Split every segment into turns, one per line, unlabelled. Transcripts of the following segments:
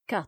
IV.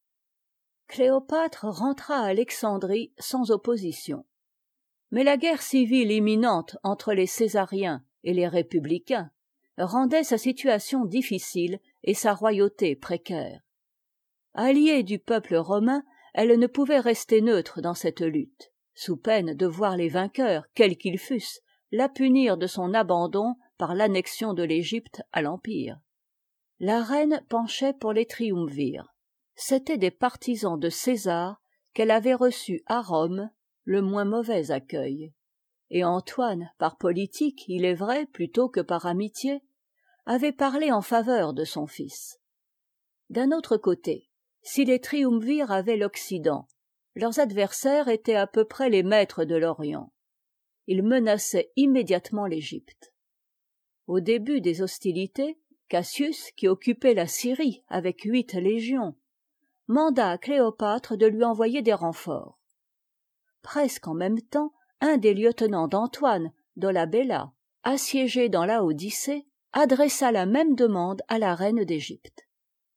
Cléopâtre rentra à Alexandrie sans opposition. Mais la guerre civile imminente entre les Césariens et les républicains rendait sa situation difficile et sa royauté précaire. Alliée du peuple romain, elle ne pouvait rester neutre dans cette lutte, sous peine de voir les vainqueurs, quels qu'ils fussent, la punir de son abandon par l'annexion de l'Égypte à l'Empire. La reine penchait pour les triumvirs. C'étaient des partisans de César qu'elle avait reçus à Rome le moins mauvais accueil. Et Antoine, par politique, il est vrai, plutôt que par amitié, avait parlé en faveur de son fils. D'un autre côté, si les triumvirs avaient l'Occident, leurs adversaires étaient à peu près les maîtres de l'Orient. Ils menaçaient immédiatement l'Égypte. Au début des hostilités, Cassius, qui occupait la Syrie avec 8 légions, manda à Cléopâtre de lui envoyer des renforts. Presque en même temps, un des lieutenants d'Antoine, Dolabella, assiégé dans la Odyssée, adressa la même demande à la reine d'Égypte.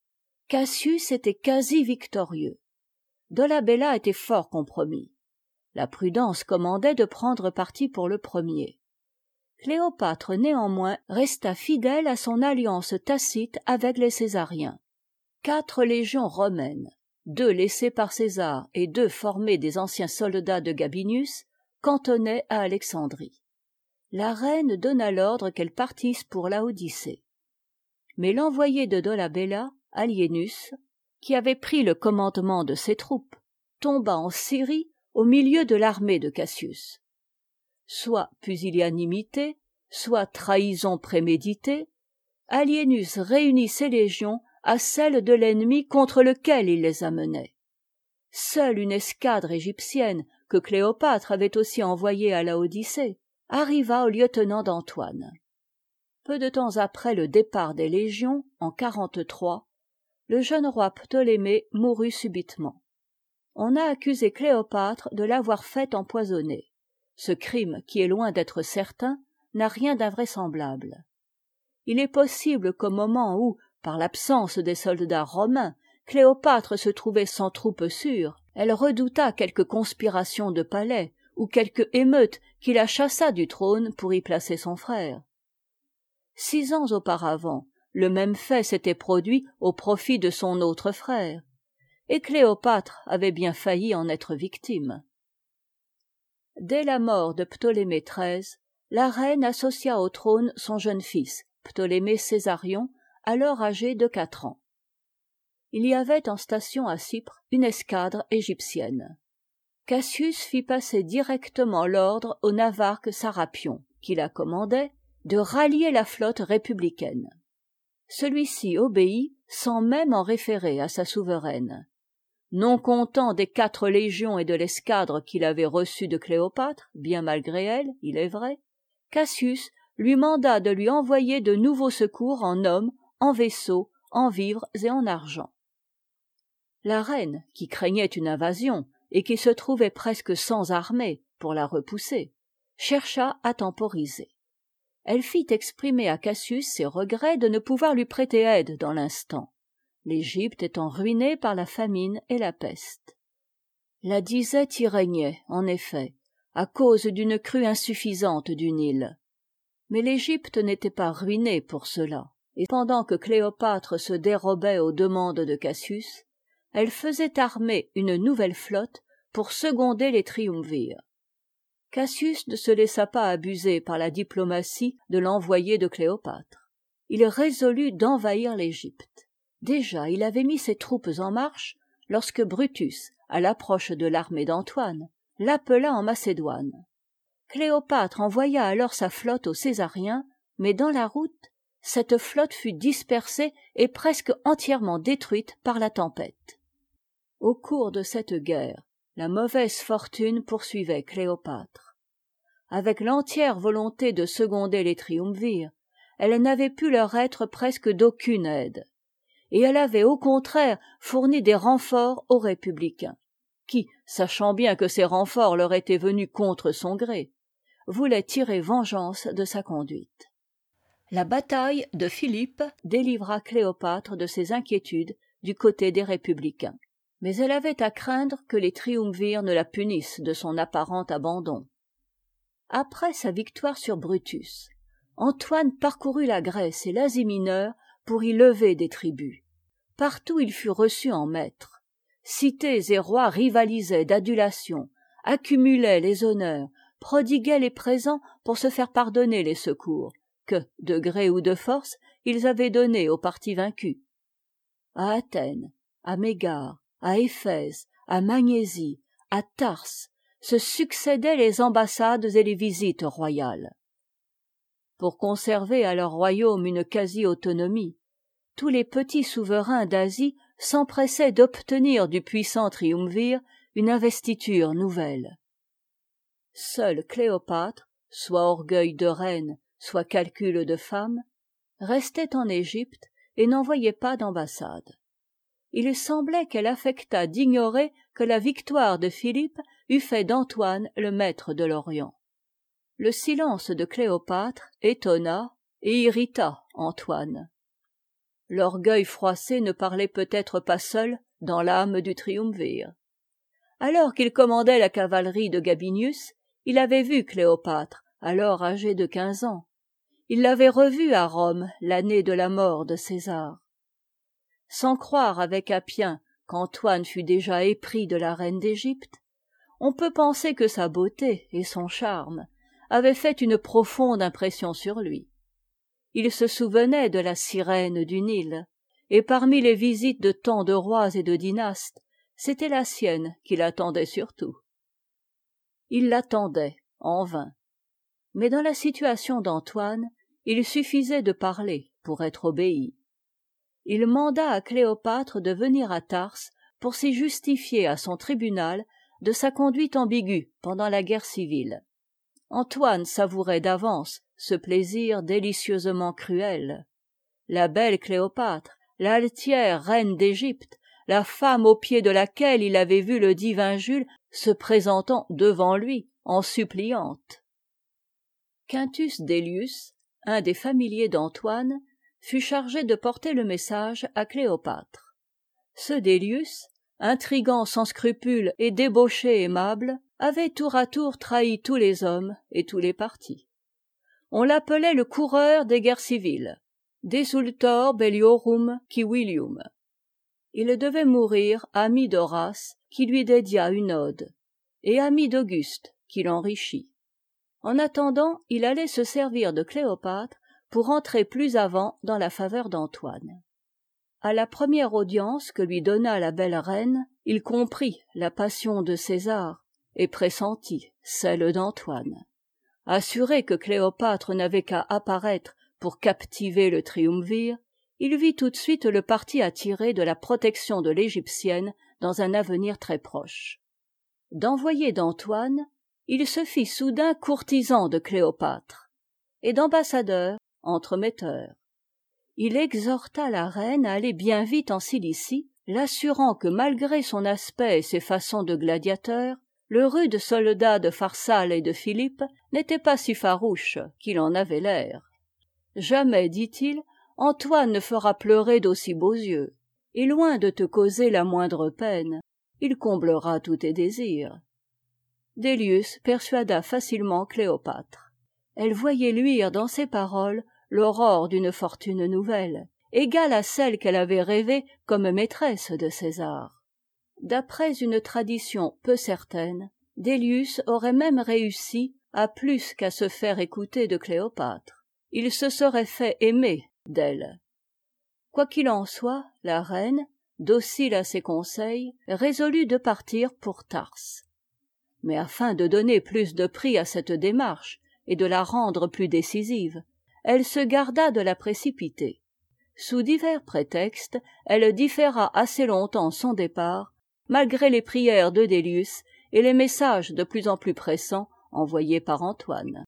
Cassius était quasi victorieux. Dolabella était fort compromis. La prudence commandait de prendre parti pour le premier. Cléopâtre néanmoins resta fidèle à son alliance tacite avec les Césariens. 4 légions romaines, 2 laissées par César et 2 formées des anciens soldats de Gabinius, cantonnaient à Alexandrie. La reine donna l'ordre qu'elles partissent pour la Odyssée. Mais l'envoyé de Dolabella, Aliénus, qui avait pris le commandement de ses troupes, tomba en Syrie au milieu de l'armée de Cassius. Soit pusillanimité, soit trahison préméditée, Aliénus réunit ses légions à celles de l'ennemi contre lequel il les amenait. Seule une escadre égyptienne, que Cléopâtre avait aussi envoyée à la Odyssée, arriva au lieutenant d'Antoine. Peu de temps après le départ des légions, en 43, le jeune roi Ptolémée mourut subitement. On a accusé Cléopâtre de l'avoir fait empoisonner. Ce crime, qui est loin d'être certain, n'a rien d'invraisemblable. Il est possible qu'au moment où, par l'absence des soldats romains, Cléopâtre se trouvait sans troupes sûres, elle redoutât quelque conspiration de palais ou quelque émeute qui la chassât du trône pour y placer son frère. 6 ans auparavant, le même fait s'était produit au profit de son autre frère, et Cléopâtre avait bien failli en être victime. Dès la mort de Ptolémée XIII, la reine associa au trône son jeune fils, Ptolémée Césarion, alors âgé de 4 ans. Il y avait en station à Chypre une escadre égyptienne. Cassius fit passer directement l'ordre au navarque Sarapion, qui la commandait, de rallier la flotte républicaine. Celui-ci obéit sans même en référer à sa souveraine. Non content des 4 légions et de l'escadre qu'il avait reçue de Cléopâtre, bien malgré elle, il est vrai, Cassius lui manda de lui envoyer de nouveaux secours en hommes, en vaisseaux, en vivres et en argent. La reine, qui craignait une invasion et qui se trouvait presque sans armée pour la repousser, chercha à temporiser. Elle fit exprimer à Cassius ses regrets de ne pouvoir lui prêter aide dans l'instant, l'Égypte étant ruinée par la famine et la peste. La disette y régnait, en effet, à cause d'une crue insuffisante du Nil. Mais l'Égypte n'était pas ruinée pour cela, et pendant que Cléopâtre se dérobait aux demandes de Cassius, elle faisait armer une nouvelle flotte pour seconder les triumvirs. Cassius ne se laissa pas abuser par la diplomatie de l'envoyé de Cléopâtre. Il résolut d'envahir l'Égypte. Déjà, il avait mis ses troupes en marche lorsque Brutus, à l'approche de l'armée d'Antoine, l'appela en Macédoine. Cléopâtre envoya alors sa flotte aux Césariens, mais dans la route, cette flotte fut dispersée et presque entièrement détruite par la tempête. Au cours de cette guerre, la mauvaise fortune poursuivait Cléopâtre. Avec l'entière volonté de seconder les triumvirs, elle n'avait pu leur être presque d'aucune aide, et elle avait au contraire fourni des renforts aux républicains, qui, sachant bien que ces renforts leur étaient venus contre son gré, voulaient tirer vengeance de sa conduite. La bataille de Philippes délivra Cléopâtre de ses inquiétudes du côté des républicains. Mais elle avait à craindre que les triumvirs ne la punissent de son apparent abandon. Après sa victoire sur Brutus, Antoine parcourut la Grèce et l'Asie mineure pour y lever des tribus. Partout il fut reçu en maître. Cités et rois rivalisaient d'adulation, accumulaient les honneurs, prodiguaient les présents pour se faire pardonner les secours que, de gré ou de force, ils avaient donnés aux partis vaincus. À Athènes, à Mégare, à Éphèse, à Magnésie, à Tarse, se succédaient les ambassades et les visites royales. Pour conserver à leur royaume une quasi-autonomie, tous les petits souverains d'Asie s'empressaient d'obtenir du puissant triumvir une investiture nouvelle. Seule Cléopâtre, soit orgueil de reine, soit calcul de femme, restait en Égypte et n'envoyait pas d'ambassade. Il semblait qu'elle affectât d'ignorer que la victoire de Philippe eût fait d'Antoine le maître de l'Orient. Le silence de Cléopâtre étonna et irrita Antoine. L'orgueil froissé ne parlait peut-être pas seul dans l'âme du triumvir. Alors qu'il commandait la cavalerie de Gabinius, il avait vu Cléopâtre, alors âgée de 15 ans. Il l'avait revue à Rome l'année de la mort de César. Sans croire avec Appien qu'Antoine fût déjà épris de la reine d'Égypte, on peut penser que sa beauté et son charme avaient fait une profonde impression sur lui. Il se souvenait de la sirène du Nil, et parmi les visites de tant de rois et de dynastes, c'était la sienne qu'il attendait surtout. Il l'attendait, en vain. Mais dans la situation d'Antoine, il suffisait de parler pour être obéi. Il manda à Cléopâtre de venir à Tarse pour s'y justifier à son tribunal de sa conduite ambiguë pendant la guerre civile. Antoine savourait d'avance ce plaisir délicieusement cruel. La belle Cléopâtre, l'altière reine d'Égypte, la femme aux pieds de laquelle il avait vu le divin Jules se présentant devant lui en suppliante. Quintus Délius, un des familiers d'Antoine, fut chargé de porter le message à Cléopâtre. Ce Délius, intrigant sans scrupule et débauché aimable, avait tour à tour trahi tous les hommes et tous les partis. On l'appelait le coureur des guerres civiles, desultor belliorum civilium. Il devait mourir ami d'Horace, qui lui dédia une ode, et ami d'Auguste, qui l'enrichit. En attendant, il allait se servir de Cléopâtre pour entrer plus avant dans la faveur d'Antoine. À la première audience que lui donna la belle reine, il comprit la passion de César et pressentit celle d'Antoine. Assuré que Cléopâtre n'avait qu'à apparaître pour captiver le triumvir, il vit tout de suite le parti à tirer de la protection de l'Égyptienne dans un avenir très proche. D'envoyé d'Antoine, il se fit soudain courtisan de Cléopâtre, et d'ambassadeur entremetteur. Il exhorta la reine à aller bien vite en Cilicie, l'assurant que malgré son aspect et ses façons de gladiateur, le rude soldat de Pharsale et de Philippe n'était pas si farouche qu'il en avait l'air. Jamais, dit-il, Antoine ne fera pleurer d'aussi beaux yeux, et loin de te causer la moindre peine, il comblera tous tes désirs. Délius persuada facilement Cléopâtre. Elle voyait luire dans ses paroles l'aurore d'une fortune nouvelle, égale à celle qu'elle avait rêvée comme maîtresse de César. D'après une tradition peu certaine, Délius aurait même réussi à plus qu'à se faire écouter de Cléopâtre. Il se serait fait aimer d'elle. Quoi qu'il en soit, la reine, docile à ses conseils, résolut de partir pour Tarse. Mais afin de donner plus de prix à cette démarche et de la rendre plus décisive, elle se garda de la précipiter. Sous divers prétextes, elle différa assez longtemps son départ, malgré les prières de Délius et les messages de plus en plus pressants envoyés par Antoine.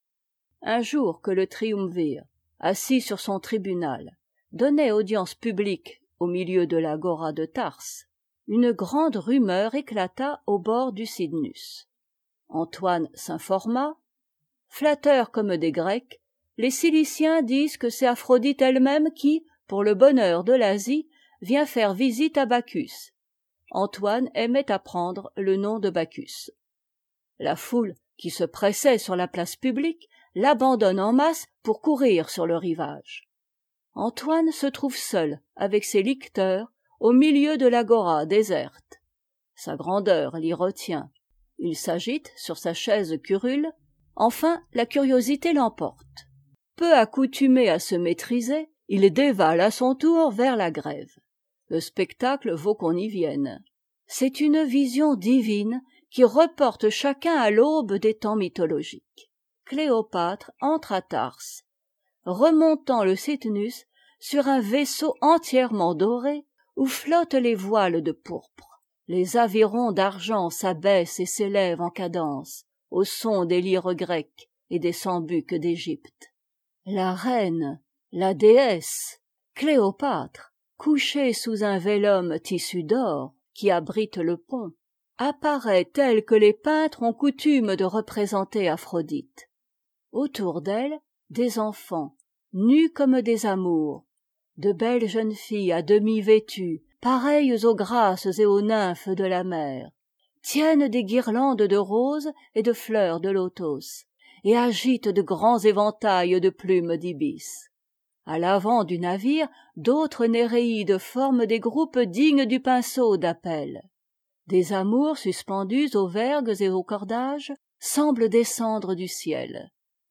Un jour que le triumvir, assis sur son tribunal, donnait audience publique au milieu de l'agora de Tarse, une grande rumeur éclata au bord du Cydnus. Antoine s'informa. Flatteurs comme des Grecs, les Ciliciens disent que c'est Aphrodite elle-même qui, pour le bonheur de l'Asie, vient faire visite à Bacchus. Antoine aimait à prendre le nom de Bacchus. La foule, qui se pressait sur la place publique, l'abandonne en masse pour courir sur le rivage. Antoine se trouve seul avec ses licteurs au milieu de l'agora déserte. Sa grandeur l'y retient. Il s'agite sur sa chaise curule. Enfin, la curiosité l'emporte. Peu accoutumé à se maîtriser, il dévale à son tour vers la grève. Le spectacle vaut qu'on y vienne. C'est une vision divine qui reporte chacun à l'aube des temps mythologiques. Cléopâtre entre à Tarse, remontant le Cydnus sur un vaisseau entièrement doré où flottent les voiles de pourpre. Les avirons d'argent s'abaissent et s'élèvent en cadence au son des lyres grecs et des sambucs d'Égypte. La reine, la déesse, Cléopâtre, couchée sous un vélum tissu d'or qui abrite le pont, apparaît telle que les peintres ont coutume de représenter Aphrodite. Autour d'elle, des enfants, nus comme des amours, de belles jeunes filles à demi vêtues, pareilles aux grâces et aux nymphes de la mer, tiennent des guirlandes de roses et de fleurs de lotos, et agitent de grands éventails de plumes d'ibis. À l'avant du navire, d'autres Néréides forment des groupes dignes du pinceau d'Apelle. Des amours suspendus aux vergues et aux cordages semblent descendre du ciel.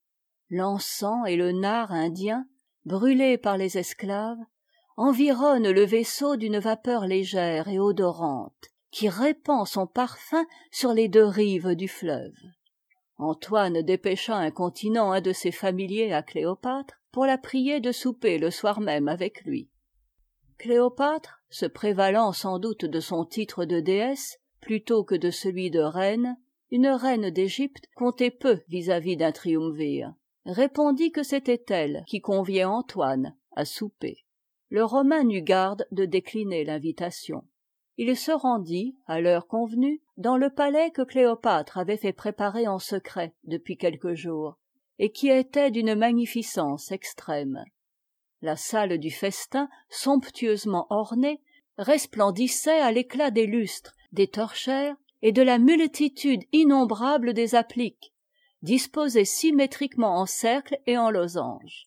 L'encens et le nard indien, brûlés par les esclaves, environnent le vaisseau d'une vapeur légère et odorante, qui répand son parfum sur les deux rives du fleuve. Antoine dépêcha incontinent un de ses familiers à Cléopâtre pour la prier de souper le soir même avec lui. Cléopâtre, se prévalant sans doute de son titre de déesse plutôt que de celui de reine, une reine d'Égypte comptait peu vis-à-vis d'un triumvir, répondit que c'était elle qui conviait Antoine à souper. Le Romain n'eut garde de décliner l'invitation. Il se rendit, à l'heure convenue, dans le palais que Cléopâtre avait fait préparer en secret depuis quelques jours, et qui était d'une magnificence extrême. La salle du festin, somptueusement ornée, resplendissait à l'éclat des lustres, des torchères et de la multitude innombrable des appliques, disposées symétriquement en cercle et en losange.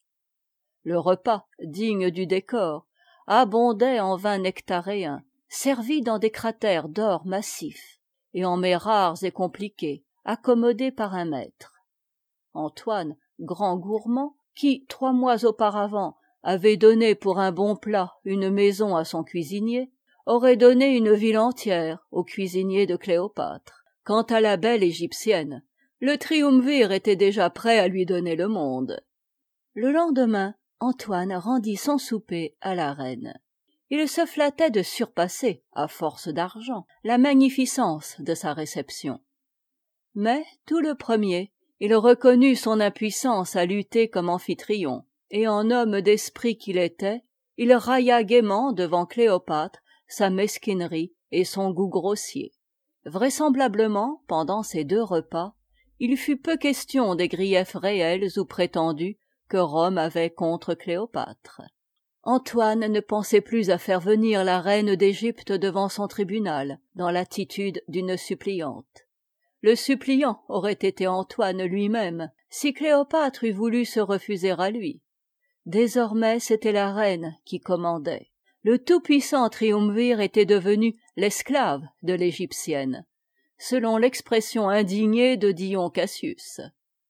Le repas, digne du décor, abondait en vins nectaréens, servis dans des cratères d'or massif, et en mets rares et compliqués, accommodés par un maître. Antoine, grand gourmand, qui, 3 mois auparavant, avait donné pour un bon plat une maison à son cuisinier, aurait donné une ville entière au cuisinier de Cléopâtre. Quant à la belle égyptienne, le triumvir était déjà prêt à lui donner le monde. Le lendemain, Antoine rendit son souper à la reine. Il se flattait de surpasser, à force d'argent, la magnificence de sa réception. Mais, tout le premier, il reconnut son impuissance à lutter comme amphitryon, et en homme d'esprit qu'il était, il railla gaiement devant Cléopâtre sa mesquinerie et son goût grossier. Vraisemblablement, pendant ces 2 repas, il fut peu question des griefs réels ou prétendus que Rome avait contre Cléopâtre. Antoine ne pensait plus à faire venir la reine d'Égypte devant son tribunal, dans l'attitude d'une suppliante. Le suppliant aurait été Antoine lui-même, si Cléopâtre eût voulu se refuser à lui. Désormais, c'était la reine qui commandait. Le tout-puissant triumvir était devenu l'esclave de l'égyptienne, selon l'expression indignée de Dion Cassius.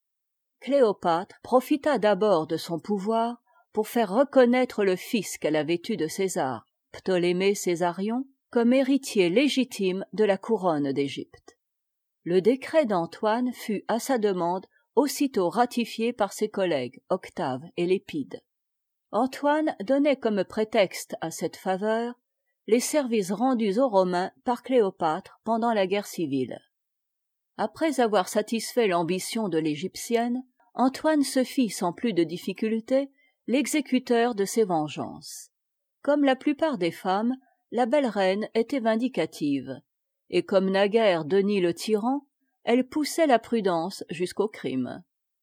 Cléopâtre profita d'abord de son pouvoir pour faire reconnaître le fils qu'elle avait eu de César, Ptolémée Césarion, comme héritier légitime de la couronne d'Égypte. Le décret d'Antoine fut, à sa demande, aussitôt ratifié par ses collègues Octave et Lépide. Antoine donnait comme prétexte à cette faveur les services rendus aux Romains par Cléopâtre pendant la guerre civile. Après avoir satisfait l'ambition de l'Égyptienne, Antoine se fit sans plus de difficulté l'exécuteur de ses vengeances. Comme la plupart des femmes, la belle reine était vindicative, et comme naguère Denis le tyran, elle poussait la prudence jusqu'au crime.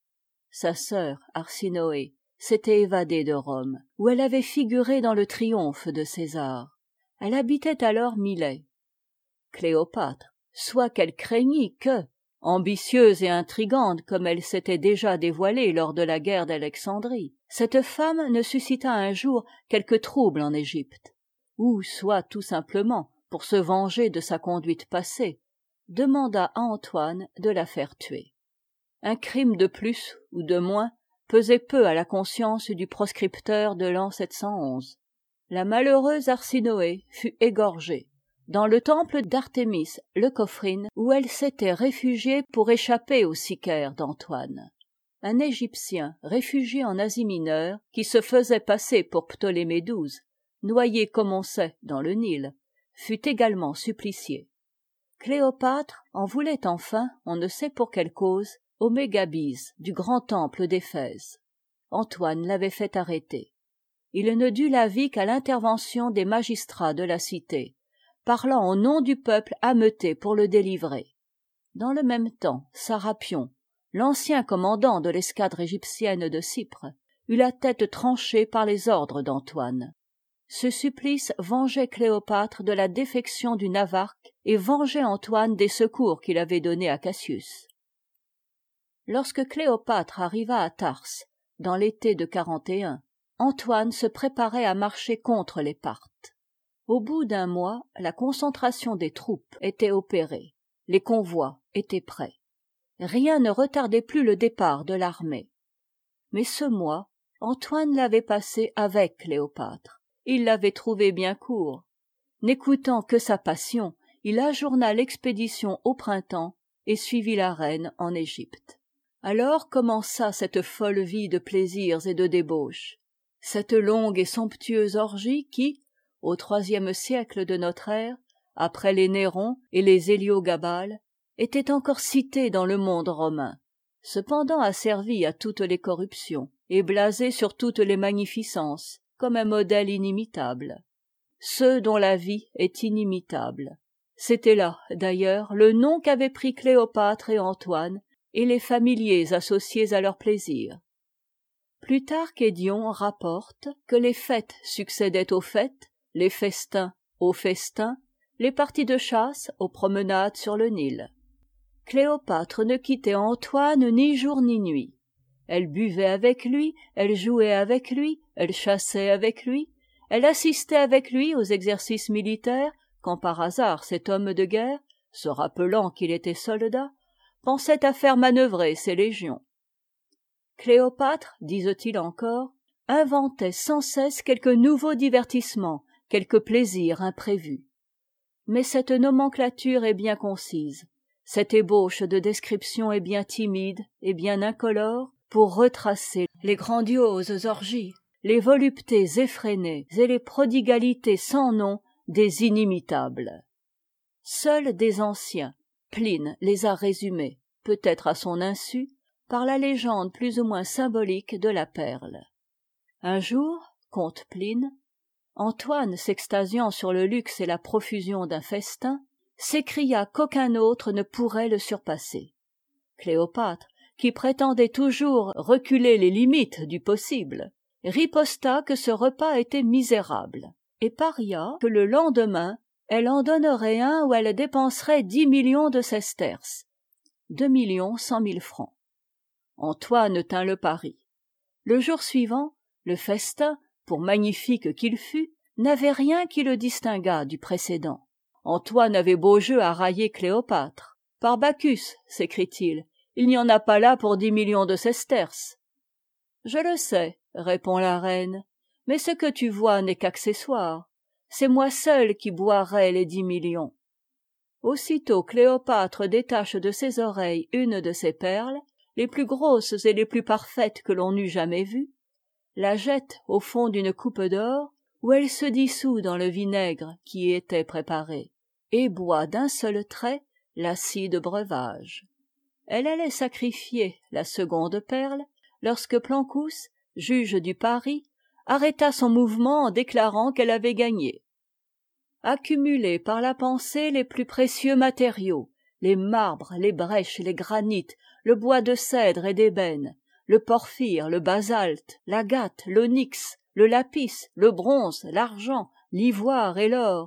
Sa sœur, Arsinoé, s'était évadée de Rome, où elle avait figuré dans le triomphe de César. Elle habitait alors Milet. Cléopâtre, soit qu'elle craignît que, ambitieuse et intrigante comme elle s'était déjà dévoilée lors de la guerre d'Alexandrie, cette femme ne suscitât un jour quelque trouble en Égypte, ou soit tout simplement pour se venger de sa conduite passée, demanda à Antoine de la faire tuer. Un crime de plus ou de moins pesait peu à la conscience du proscripteur de l'an 711. La malheureuse Arsinoé fut égorgée dans le temple d'Artémis Leucophrine, où elle s'était réfugiée pour échapper aux sicaires d'Antoine. Un Égyptien réfugié en Asie mineure, qui se faisait passer pour Ptolémée XII, noyé comme on sait dans le Nil, fut également supplicié. Cléopâtre en voulait enfin, on ne sait pour quelle cause, au Mégabise du grand temple d'Éphèse. Antoine l'avait fait arrêter. Il ne dut la vie qu'à l'intervention des magistrats de la cité, parlant au nom du peuple ameuté pour le délivrer. Dans le même temps, Sarapion, l'ancien commandant de l'escadre égyptienne de Cypre, eut la tête tranchée par les ordres d'Antoine. Ce supplice vengeait Cléopâtre de la défection du Navarque et vengeait Antoine des secours qu'il avait donnés à Cassius. Lorsque Cléopâtre arriva à Tarse, dans l'été de 41, Antoine se préparait à marcher contre les Parthes. Au bout d'un mois, la concentration des troupes était opérée. Les convois étaient prêts. Rien ne retardait plus le départ de l'armée. Mais ce mois, Antoine l'avait passé avec Cléopâtre. Il l'avait trouvé bien court. N'écoutant que sa passion, il ajourna l'expédition au printemps et suivit la reine en Égypte. Alors commença cette folle vie de plaisirs et de débauches, cette longue et somptueuse orgie qui, au IIIe siècle de notre ère, après les Néron et les Héliogabales, était encore citée dans le monde romain, cependant asservie à toutes les corruptions et blasée sur toutes les magnificences, comme un modèle inimitable. Ceux dont la vie est inimitable. C'était là, d'ailleurs, le nom qu'avaient pris Cléopâtre et Antoine, et les familiers associés à leurs plaisirs. Plutarque et Dion rapportent que les fêtes succédaient aux fêtes, les festins aux festins, les parties de chasse aux promenades sur le Nil. Cléopâtre ne quittait Antoine ni jour ni nuit. Elle buvait avec lui, elle jouait avec lui, elle chassait avec lui, elle assistait avec lui aux exercices militaires, quand par hasard cet homme de guerre, se rappelant qu'il était soldat, pensait à faire manœuvrer ses légions. Cléopâtre, disent-ils encore, inventait sans cesse quelque nouveau divertissement, quelque plaisir imprévu. Mais cette nomenclature est bien concise, cette ébauche de description est bien timide et bien incolore pour retracer les grandioses orgies, les voluptés effrénées et les prodigalités sans nom des inimitables. Seuls des anciens, Pline les a résumés, peut-être à son insu, par la légende plus ou moins symbolique de la perle. Un jour, conte Pline, Antoine, s'extasiant sur le luxe et la profusion d'un festin, s'écria qu'aucun autre ne pourrait le surpasser. Cléopâtre, qui prétendait toujours reculer les limites du possible, riposta que ce repas était misérable, et paria que le lendemain, elle en donnerait un où elle dépenserait 10 millions de sesterces, 2 100 000 francs. Antoine tint le pari. Le jour suivant, le festin, pour magnifique qu'il fût, n'avait rien qui le distinguât du précédent. Antoine avait beau jeu à railler Cléopâtre. « Par Bacchus, s'écrie-t-il, il n'y en a pas là pour 10 millions de sesterces. »« Je le sais, répond la reine, mais ce que tu vois n'est qu'accessoire. C'est moi seul qui boirai les 10 millions. » Aussitôt Cléopâtre détache de ses oreilles une de ses perles, les plus grosses et les plus parfaites que l'on eût jamais vues, la jette au fond d'une coupe d'or, où elle se dissout dans le vinaigre qui y était préparé, et boit d'un seul trait l'acide breuvage. Elle allait sacrifier la seconde perle, lorsque Plancus, juge du pari, arrêta son mouvement en déclarant qu'elle avait gagné. Accumuler par la pensée les plus précieux matériaux, les marbres, les brèches, les granites, le bois de cèdre et d'ébène, le porphyre, le basalte, l'agate, l'onyx, le lapis, le bronze, l'argent, l'ivoire et l'or,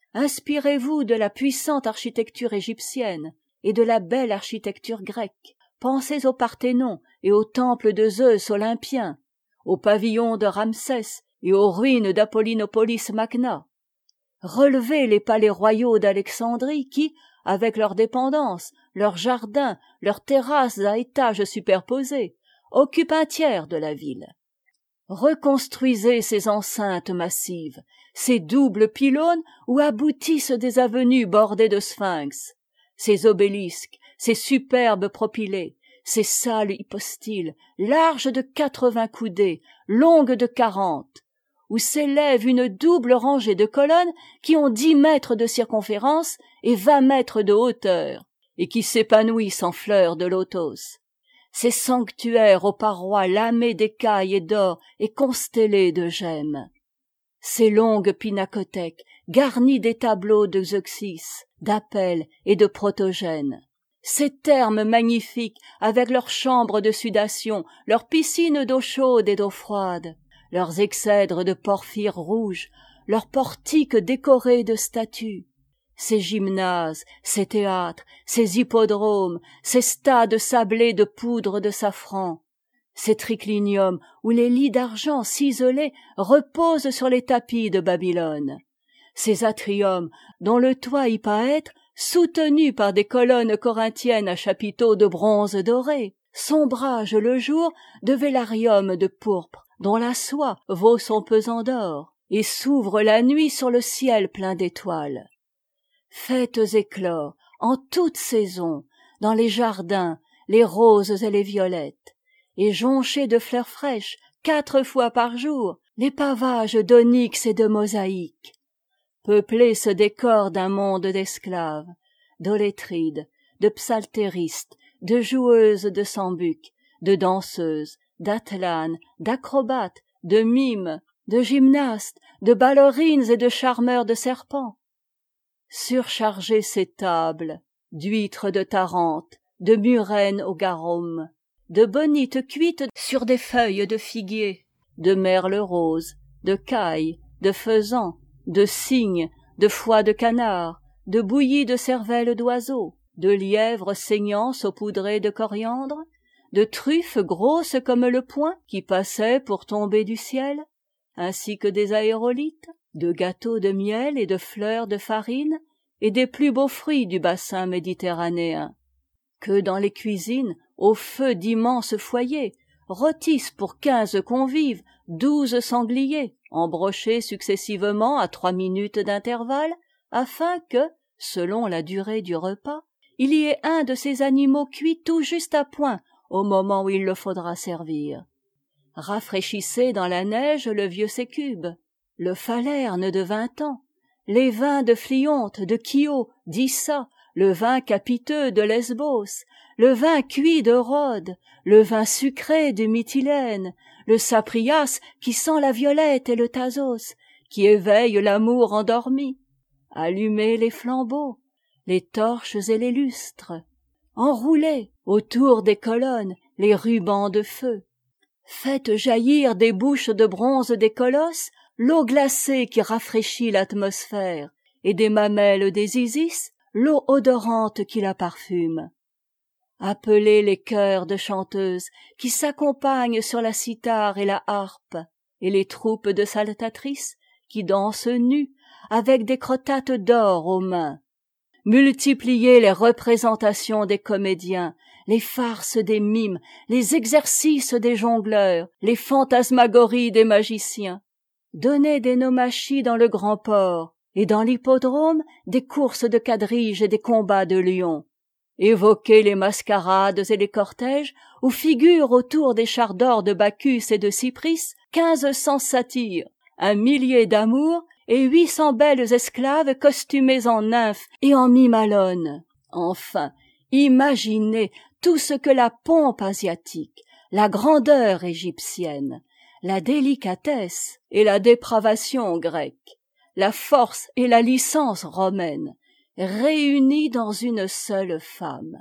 Inspirez-vous de la puissante architecture égyptienne et de la belle architecture grecque. Pensez au Parthénon et au temple de Zeus olympien, au pavillon de Ramsès et aux ruines d'Apollinopolis Magna. Relevez les palais royaux d'Alexandrie qui, avec leurs dépendances, leurs jardins, leurs terrasses à étages superposés, occupent un tiers de la ville. Reconstruisez ces enceintes massives, ces doubles pylônes où aboutissent des avenues bordées de sphinx, ces obélisques, ces superbes propylées, ces salles hypostyles, larges de 80 coudées, longues de 40, où s'élève une double rangée de colonnes qui ont 10 mètres de circonférence et 20 mètres de hauteur, et qui s'épanouissent en fleurs de lotos. Ces sanctuaires aux parois lamées d'écailles et d'or et constellés de gemmes. Ces longues pinacothèques garnies des tableaux de Zeuxis, d'Apelle et de Protogène. Ces thermes magnifiques avec leurs chambres de sudation, leurs piscines d'eau chaude et d'eau froide, leurs exèdres de porphyre rouge, leurs portiques décorés de statues, ces gymnases, ces théâtres, ces hippodromes, ces stades sablés de poudre de safran, ces tricliniums où les lits d'argent ciselés reposent sur les tapis de Babylone, ces atriums dont le toit y paraît soutenu par des colonnes corinthiennes à chapiteaux de bronze doré, s'ombragent le jour de vélariums de pourpre dont la soie vaut son pesant d'or, et s'ouvrent la nuit sur le ciel plein d'étoiles. Faites éclore, en toute saison, dans les jardins, les roses et les violettes, et jonchez de fleurs fraîches 4 fois par jour les pavages d'onyx et de mosaïque. Peuplez ce décor d'un monde d'esclaves, d'olétrides, de psaltéristes, de joueuses de sambuc, de danseuses, d'atelanes, d'acrobates, de mimes, de gymnastes, de ballerines et de charmeurs de serpents. Surchargez ces tables d'huîtres de Tarente, de murènes au garum, de bonites cuites sur des feuilles de figuier, de merles roses, de cailles, de faisans, de cygnes, de foie de canard, de bouillies de cervelles d'oiseaux, de lièvres saignants saupoudrés de coriandre, de truffes grosses comme le poing qui passaient pour tomber du ciel, ainsi que des aérolites, de gâteaux de miel et de fleurs de farine, et des plus beaux fruits du bassin méditerranéen. Que dans les cuisines, au feu d'immenses foyers, rôtissent pour 15 convives 12 sangliers, embrochés successivement à 3 minutes d'intervalle, afin que, selon la durée du repas, il y ait un de ces animaux cuits tout juste à point au moment où il le faudra servir. Rafraîchissez dans la neige le vieux sécube, le falerne de 20 ans, les vins de Phlyonte, de Chios, d'Issa, le vin capiteux de Lesbos, le vin cuit de Rhodes, le vin sucré de Mytilène, le saprias qui sent la violette et le thasos, qui éveille l'amour endormi. Allumez les flambeaux, les torches et les lustres. Enroulez autour des colonnes les rubans de feu. Faites jaillir des bouches de bronze des colosses l'eau glacée qui rafraîchit l'atmosphère, et des mamelles des Isis l'eau odorante qui la parfume. Appelez les chœurs de chanteuses qui s'accompagnent sur la cithare et la harpe, et les troupes de saltatrices qui dansent nues avec des crottates d'or aux mains. Multipliez les représentations des comédiens, les farces des mimes, les exercices des jongleurs, les fantasmagories des magiciens. Donnez des nommachies dans le grand port, et dans l'hippodrome des courses de quadriges et des combats de lions. Évoquez les mascarades et les cortèges où figurent autour des chars d'or de Bacchus et de Cypris 1500 satyres, 1 millier d'amours et 800 belles esclaves costumées en nymphes et en mimalones. Enfin, imaginez tout ce que la pompe asiatique, la grandeur égyptienne, la délicatesse et la dépravation grecque, la force et la licence romaine, réunies dans une seule femme,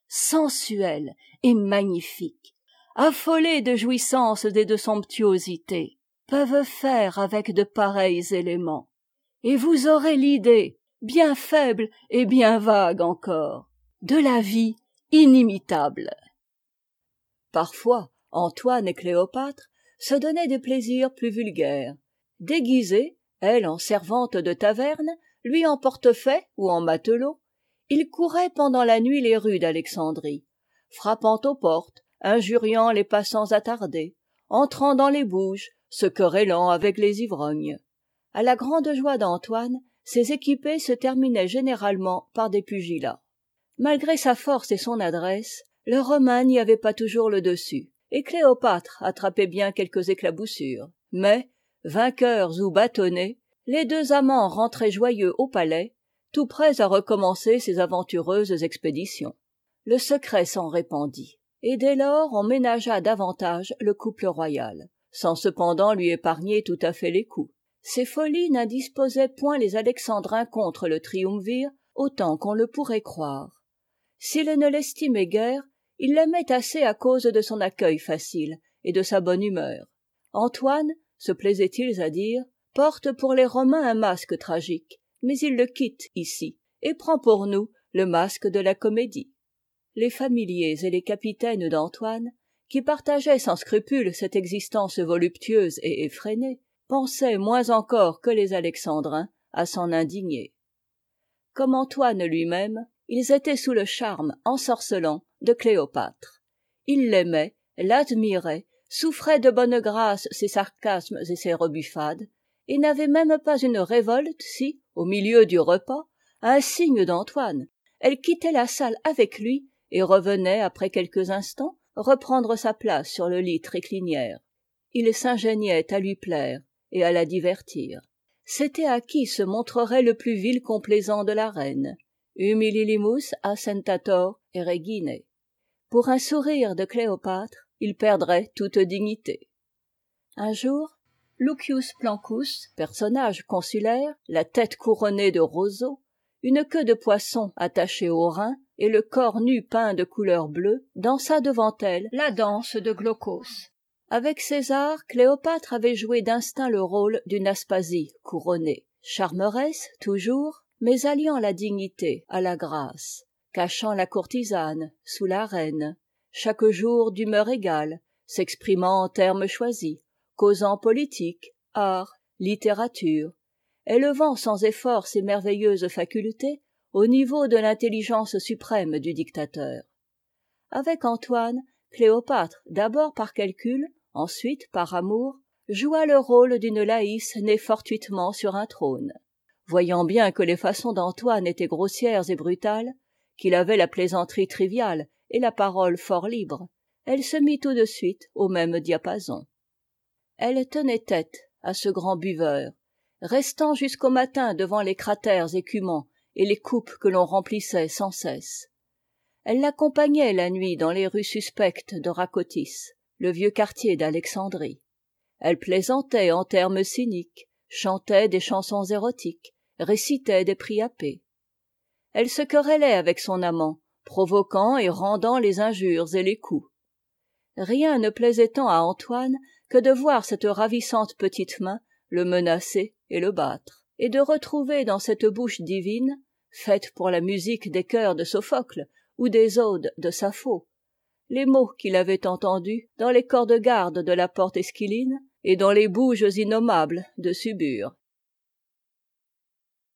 sensuelle et magnifique, affolée de jouissances et de somptuosité, peuvent faire avec de pareils éléments. Et vous aurez l'idée bien faible et bien vague encore, de la vie inimitable. Parfois, Antoine et Cléopâtre se donnaient des plaisirs plus vulgaires. Déguisés, elle en servante de taverne, lui en portefaix ou en matelot, ils couraient pendant la nuit les rues d'Alexandrie, frappant aux portes, injuriant les passants attardés, entrant dans les bouges, se querellant avec les ivrognes. À la grande joie d'Antoine, ces équipées se terminaient généralement par des pugilats. Malgré sa force et son adresse, le Romain n'y avait pas toujours le dessus, et Cléopâtre attrapait bien quelques éclaboussures. Mais, vainqueurs ou bâtonnés, les deux amants rentraient joyeux au palais, tout prêts à recommencer ces aventureuses expéditions. Le secret s'en répandit, et dès lors on ménagea davantage le couple royal, sans cependant lui épargner tout à fait les coups. Ces folies n'indisposaient point les Alexandrins contre le triumvir autant qu'on le pourrait croire. S'ils ne l'estimaient guère, ils l'aimaient assez à cause de son accueil facile et de sa bonne humeur. Antoine, se plaisaient-ils à dire, porte pour les Romains un masque tragique, mais il le quitte ici, et prend pour nous le masque de la comédie. Les familiers et les capitaines d'Antoine, qui partageaient sans scrupule cette existence voluptueuse et effrénée, pensaient moins encore que les Alexandrins à s'en indigner. Comme Antoine lui-même, ils étaient sous le charme ensorcelant de Cléopâtre. Ils l'aimaient, l'admiraient, souffraient de bonne grâce ses sarcasmes et ses rebuffades, et n'avaient même pas une révolte si, au milieu du repas, à un signe d'Antoine, elle quittait la salle avec lui et revenait après quelques instants reprendre sa place sur le lit tréclinière. Il s'ingéniait à lui plaire et à la divertir. C'était à qui se montrerait le plus vil complaisant de la reine, humililimus assentator regine. Pour un sourire de Cléopâtre, il perdrait toute dignité. Un jour, Lucius Plancus, personnage consulaire, la tête couronnée de roseaux, une queue de poisson attachée au rein et le corps nu peint de couleur bleue, dansa devant elle la danse de Glaucos. Avec César, Cléopâtre avait joué d'instinct le rôle d'une Aspasie couronnée, charmeresse toujours, mais alliant la dignité à la grâce, cachant la courtisane sous la reine, chaque jour d'humeur égale, s'exprimant en termes choisis, causant politique, art, littérature, élevant sans effort ses merveilleuses facultés au niveau de l'intelligence suprême du dictateur. Avec Antoine, Cléopâtre, d'abord par calcul, ensuite par amour, joua le rôle d'une Laïs née fortuitement sur un trône. Voyant bien que les façons d'Antoine étaient grossières et brutales, qu'il avait la plaisanterie triviale et la parole fort libre, elle se mit tout de suite au même diapason. Elle tenait tête à ce grand buveur, restant jusqu'au matin devant les cratères écumants et les coupes que l'on remplissait sans cesse. Elle l'accompagnait la nuit dans les rues suspectes de Racotis, le vieux quartier d'Alexandrie. Elle plaisantait en termes cyniques, chantait des chansons érotiques, récitait des priapés. Elle se querellait avec son amant, provoquant et rendant les injures et les coups. Rien ne plaisait tant à Antoine que de voir cette ravissante petite main le menacer et le battre, et de retrouver dans cette bouche divine, faite pour la musique des chœurs de Sophocle ou des odes de Sappho, les mots qu'il avait entendus dans les corps de garde de la porte Esquiline et dans les bouges innommables de Subur.